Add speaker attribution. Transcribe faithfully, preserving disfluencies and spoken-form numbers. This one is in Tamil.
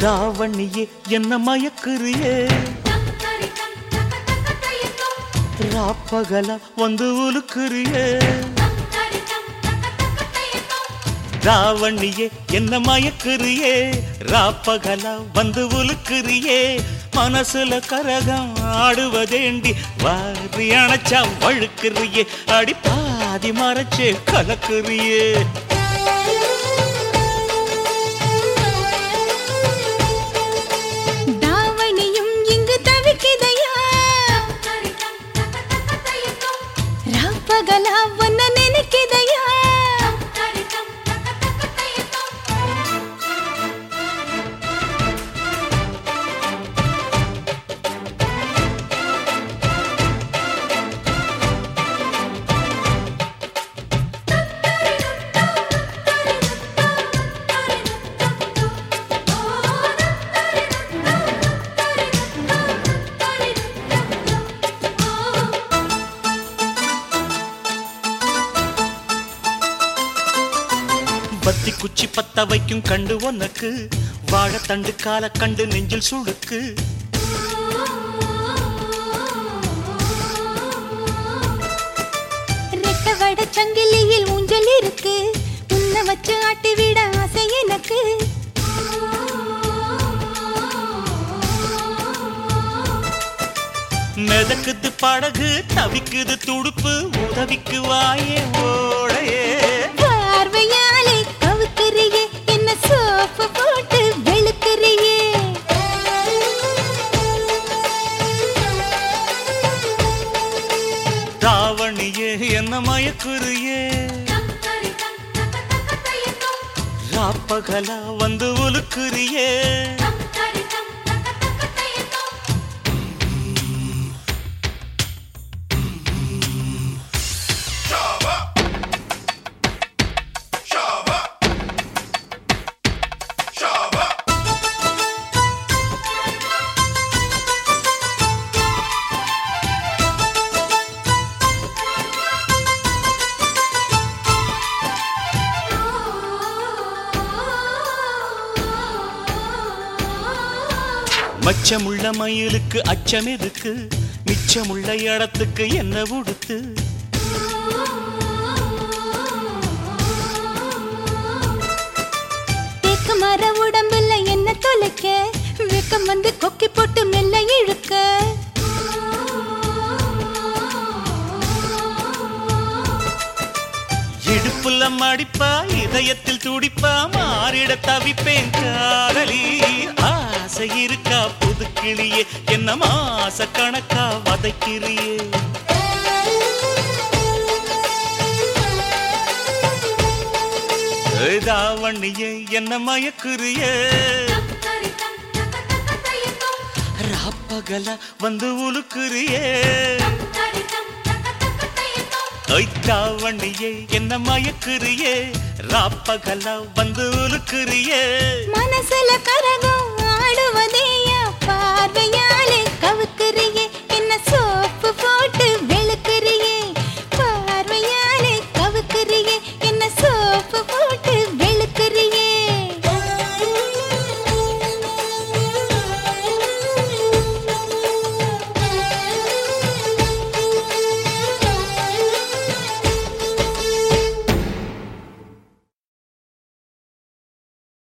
Speaker 1: தாவணியே என்ன மயக்குறியே ராப்பகல வந்து உலுக்குறியே தாவணியே என்ன மயக்குறியே ராப்பகல வந்து உலுக்குறியே மனசுல கரகம் ஆடுவதேண்டி வாரி அணைச்சா வழுக்குறியே அடி பாதி மறைச்சே கலக்குறியே
Speaker 2: தாவணியும் இங்கு தவிக்குதையா ராப்பகலா வண்ண நினைக்குதையா
Speaker 1: பத்தி குச்சி பத்த வைக்கும் கண்டு உனக்கு வாழத்தண்டு கால கண்டு நெஞ்சில் சுடுக்கு
Speaker 2: ரெட்டவட சங்கிலியில் ஊஞ்சல் இருக்கு உன்னை வச்சு ஆட்டி விட ஆசை எனக்கு
Speaker 1: மிதக்குது படகு தவிக்குது துடுப்பு உதவிக்கு வாயே ஓடையே
Speaker 2: பார்வையாலே கவுக்குறியே என்ன சோப்பு போட்டு வெளுக்குறியே
Speaker 1: தாவணியே என்ன மயக்குறியே ராப்பகலா வந்து உலுக்குறியே மச்சமுள்ள மயிலுக்கு அச்சம் எதுக்கு மிச்சமுள்ள இடத்துக்கு என்ன உடுத்து
Speaker 2: தேக்க மர உடம்புல என்ன தொலைக்க வெக்கம் வந்து கொக்கி போட்டு மெல்ல இழுக்க
Speaker 1: இடுப்புல மடிப்பா இதயத்தில் துடிப்பா மாறிட தவிப்பேன் காதலி ஆசை இருக்கா புது கிளியே என்ன மாச கணக்கா வதைக்கிறியே தாவணியே என்ன மயக்குறியே ராப்பகல வந்து உலுக்குறியே தாவணியே என்ன மயக்குறியே ராப்பகல வந்து உலுக்குறியே
Speaker 2: மனசுல கரகம் ஆடுவதேயா பார்வையாலே கவுக்குறியே